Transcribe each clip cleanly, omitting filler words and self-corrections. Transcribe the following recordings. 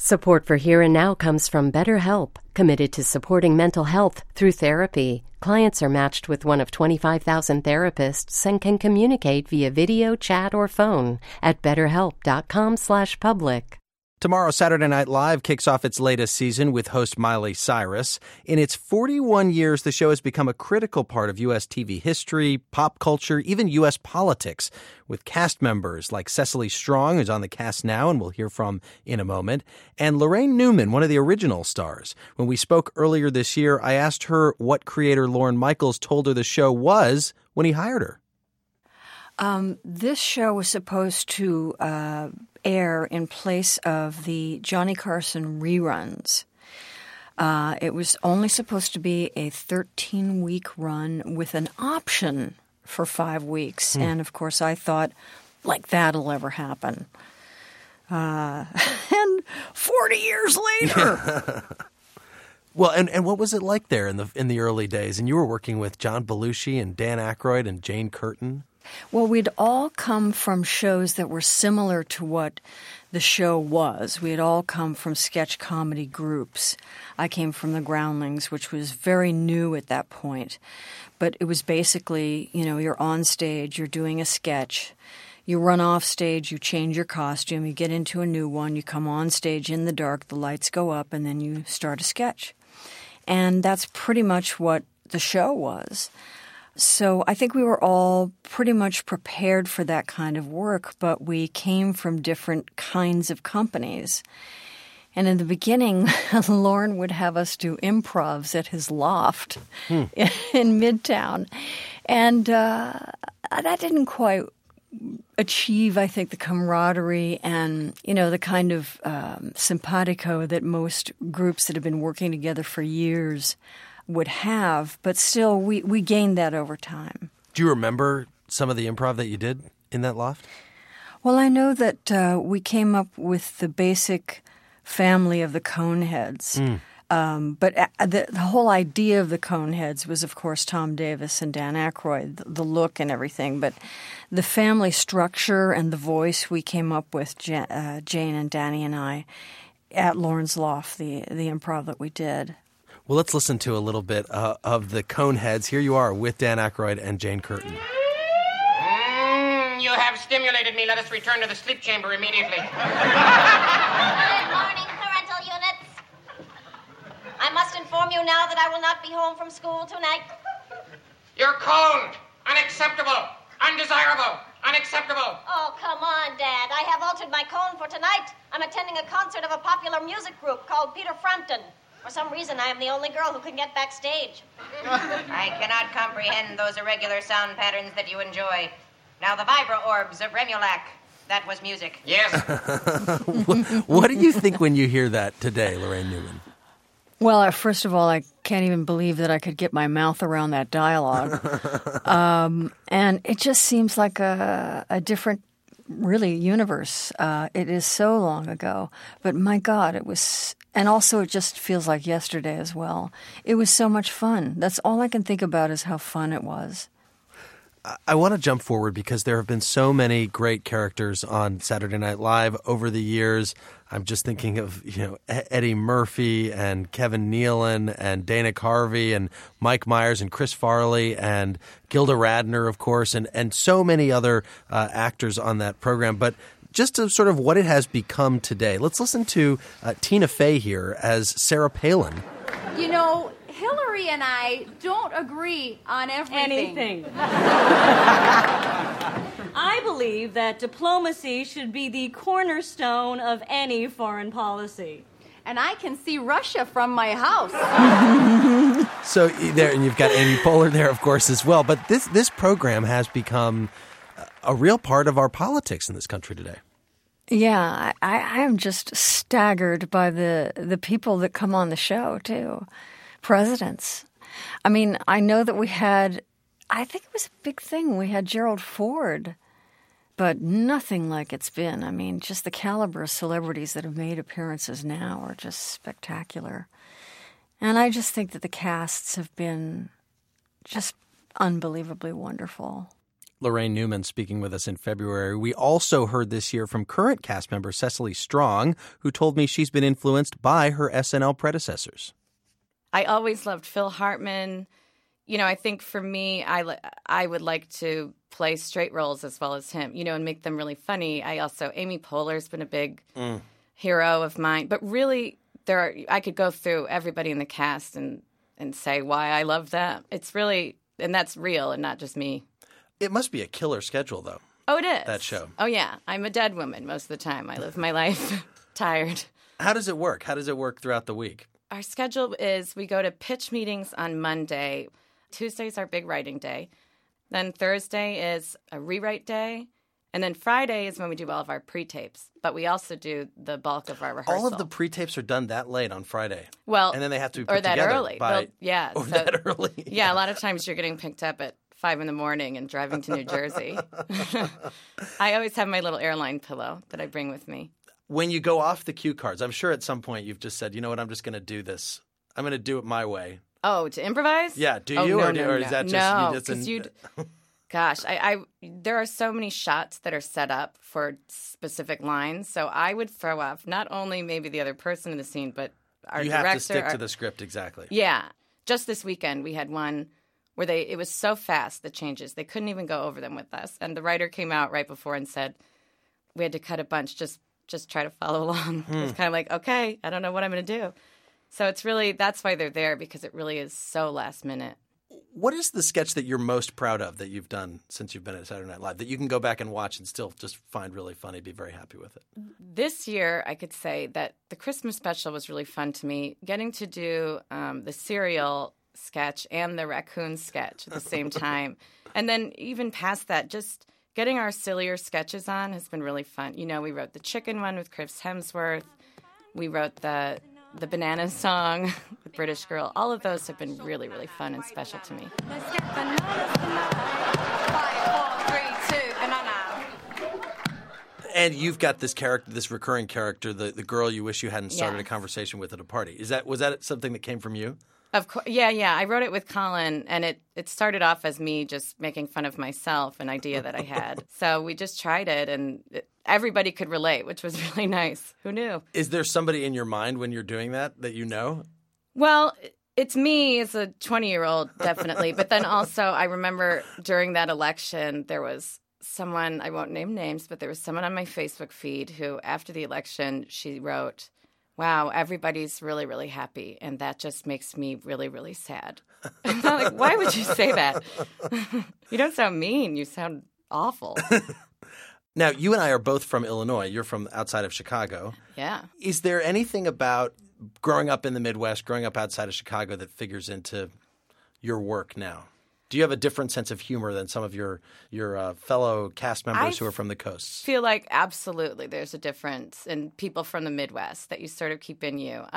Support for Here and Now comes from BetterHelp, committed to supporting mental health through therapy. Clients are matched with one of 25,000 therapists and can communicate via video, chat, or phone at betterhelp.com/public. Tomorrow, Saturday Night Live kicks off its latest season with host Miley Cyrus. In its 41 years, the show has become a critical part of U.S. TV history, pop culture, even U.S. politics, with cast members like Cecily Strong, who's on the cast now and we'll hear from in a moment, and Laraine Newman, one of the original stars. When we spoke earlier this year, I asked her what creator Lorne Michaels told her the show was when he hired her. This show was supposed to air in place of the Johnny Carson reruns. It was only supposed to be a 13-week run with an option for 5 weeks. And, of course, I thought, like, that'll ever happen. And 40 years later... Well, and what was it like there in the early days? And you were working with John Belushi and Dan Aykroyd and Jane Curtin. Well, we'd all come from shows that were similar to what the show was. We had all come from sketch comedy groups. I came from the Groundlings, which was very new at that point. But it was basically, you're on stage, you're doing a sketch. You run off stage, you change your costume, you get into a new one, you come on stage in the dark, the lights go up, and then you start a sketch. And that's pretty much what the show was. So I think we were all pretty much prepared for that kind of work, but we came from different kinds of companies. And in the beginning, Lorne would have us do improvs at his loft in Midtown. And that didn't quite achieve, I think, the camaraderie and, the kind of simpatico that most groups that have been working together for years would have, but still we gained that over time. Do you remember some of the improv that you did in that loft? Well, I know that we came up with the basic family of the Coneheads. But the whole idea of the Coneheads was, of course, Tom Davis and Dan Aykroyd, the look and everything. But the family structure and the voice we came up with, Jane and Danny and I, at Lorne's Loft, the improv that we did. Well, let's listen to a little bit of the Coneheads. Here you are with Dan Aykroyd and Jane Curtin. You have stimulated me. Let us return to the sleep chamber immediately. Good morning, parental units. I must inform you now that I will not be home from school tonight. You're cold, unacceptable, undesirable, unacceptable. Oh, come on, Dad. I have altered my cone for tonight. I'm attending a concert of a popular music group called Peter Frampton. For some reason, I am the only girl who can get backstage. I cannot comprehend those irregular sound patterns that you enjoy. Now the vibra orbs of Remulac. That was music. Yes. What do you think when you hear that today, Laraine Newman? Well, first of all, I can't even believe that I could get my mouth around that dialogue. And it just seems like a different, really, universe. It is so long ago. But my God, it was... And also it just feels like yesterday as well. It was so much fun. That's all I can think about is how fun it was. I want to jump forward because there have been so many great characters on Saturday Night Live over the years. I'm just thinking of, Eddie Murphy and Kevin Nealon and Dana Carvey and Mike Myers and Chris Farley and Gilda Radner, of course, and so many other actors on that program. But just to sort of what it has become today, let's listen to Tina Fey here as Sarah Palin. Hillary and I don't agree on everything. I believe that diplomacy should be the cornerstone of any foreign policy. And I can see Russia from my house. So there, and you've got Amy Poehler there, of course, as well. But this program has become a real part of our politics in this country today. Yeah, I am just staggered by the people that come on the show, too. Presidents. I mean, I know that we had, I think it was a big thing. We had Gerald Ford, but nothing like it's been. I mean, just the caliber of celebrities that have made appearances now are just spectacular. And I just think that the casts have been just unbelievably wonderful. Lorraine Newman speaking with us in February. We also heard this year from current cast member Cecily Strong, who told me she's been influenced by her SNL predecessors. I always loved Phil Hartman. You know, I think for me, I would like to play straight roles as well as him, you know, and make them really funny. Amy Poehler's been a big hero of mine. But really, I could go through everybody in the cast and say why I love them. It's really, and that's real and not just me. It must be a killer schedule, though. Oh, it is. That show. Oh, yeah. I'm a dead woman most of the time. I live my life tired. How does it work? How does it work throughout the week? Our schedule is we go to pitch meetings on Monday. Tuesday's our big writing day. Then Thursday is a rewrite day. And then Friday is when we do all of our pre-tapes. But we also do the bulk of our rehearsal. All of the pre-tapes are done that late on Friday. Well, and then they have to be put or that together early. by... Yeah. Or that early. Yeah, a lot of times you're getting picked up at 5 a.m. and driving to New Jersey. I always have my little airline pillow that I bring with me. When you go off the cue cards, I'm sure at some point you've just said, you know what, I'm just going to do this. I'm going to do it my way. Oh, to improvise? Yeah. Do you? No, or is that just... No, because gosh, there are so many shots that are set up for specific lines, so I would throw off not only maybe the other person in the scene, but our director. You have to stick to the script, exactly. Yeah. Just this weekend, we had one where it was so fast, the changes, they couldn't even go over them with us. And the writer came out right before and said, we had to cut a bunch, just try to follow along. It's kind of like, okay, I don't know what I'm going to do. So it's really, that's why they're there, because it really is so last minute. What is the sketch that you're most proud of that you've done since you've been at Saturday Night Live that you can go back and watch and still just find really funny, be very happy with it? This year, I could say that the Christmas special was really fun to me. Getting to do the cereal sketch and the raccoon sketch at the same time. And then even past that, just getting our sillier sketches on has been really fun. You know, we wrote the chicken one with Chris Hemsworth. We wrote the banana song with British Girl. All of those have been really, really fun and special to me. Let's get bananas tonight. 5, 4, 3, 2, banana. And you've got this character, this recurring character, the girl you wish you hadn't started a conversation with at a party. Was that something that came from you? Of course, yeah. I wrote it with Colin, and it started off as me just making fun of myself, an idea that I had. So we just tried it, and everybody could relate, which was really nice. Who knew? Is there somebody in your mind when you're doing that you know? Well, it's me as a 20-year-old, definitely. But then also I remember during that election, there was someone, I won't name names, but there was someone on my Facebook feed who, after the election, she wrote, wow, everybody's really, really happy, and that just makes me really, really sad. I'm like, why would you say that? You don't sound mean. You sound awful. Now, you and I are both from Illinois. You're from outside of Chicago. Yeah. Is there anything about growing up in the Midwest, growing up outside of Chicago that figures into your work now? Do you have a different sense of humor than some of your fellow cast members who are from the coasts? I feel like absolutely there's a difference in people from the Midwest that you sort of keep in you.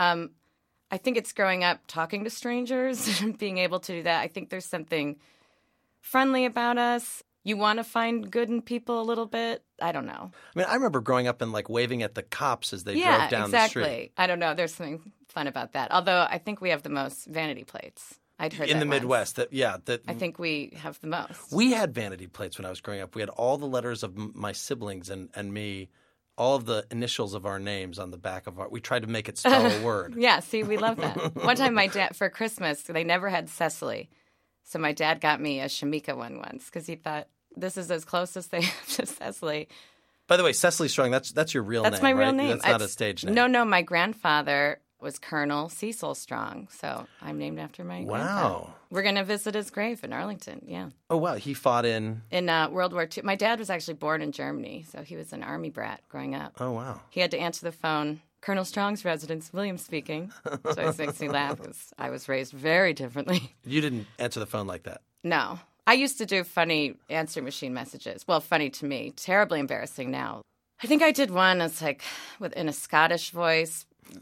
I think it's growing up talking to strangers and being able to do that. I think there's something friendly about us. You want to find good in people a little bit. I don't know. I mean, I remember growing up and like waving at the cops as they drove down the street. Yeah, exactly. I don't know. There's something fun about that. Although I think we have the most vanity plates. I'd heard in that the once. Midwest. I think we have the most. We had vanity plates when I was growing up. We had all the letters of my siblings and me, all of the initials of our names on the back of our. We tried to make it spell a word. Yeah, see, we love that. One time, my dad for Christmas, they never had Cecily, so my dad got me a Shamika one once because he thought this is as close as they have to Cecily. By the way, Cecily Strong, that's your real name. That's my real name. That's not a stage name. No, my grandfather was Colonel Cecil Strong, so I'm named after my grandfather. Wow. We're going to visit his grave in Arlington, yeah. Oh, wow. He fought in World War II. My dad was actually born in Germany, so he was an army brat growing up. Oh, wow. He had to answer the phone. Colonel Strong's residence, William speaking. So it makes me laugh because I was raised very differently. You didn't answer the phone like that? No. I used to do funny answer machine messages. Well, funny to me. Terribly embarrassing now. I think I did one as like in a Scottish voice.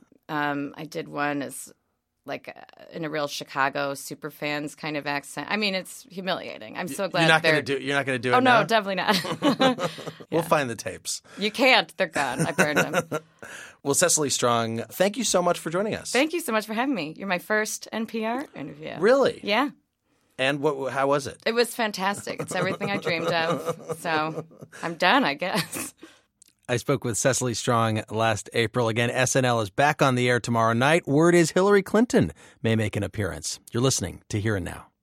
I did one as like in a real Chicago superfans kind of accent. I mean, it's humiliating. I'm so glad you're not going to do it. Oh now? no, definitely not. We'll find the tapes. You can't. They're gone. I burned them. Well, Cecily Strong, thank you so much for joining us. Thank you so much for having me. You're my first NPR interview. Really? Yeah. And how was it? It was fantastic. It's everything I dreamed of. So I'm done, I guess. I spoke with Cecily Strong last April. Again, SNL is back on the air tomorrow night. Word is Hillary Clinton may make an appearance. You're listening to Here and Now.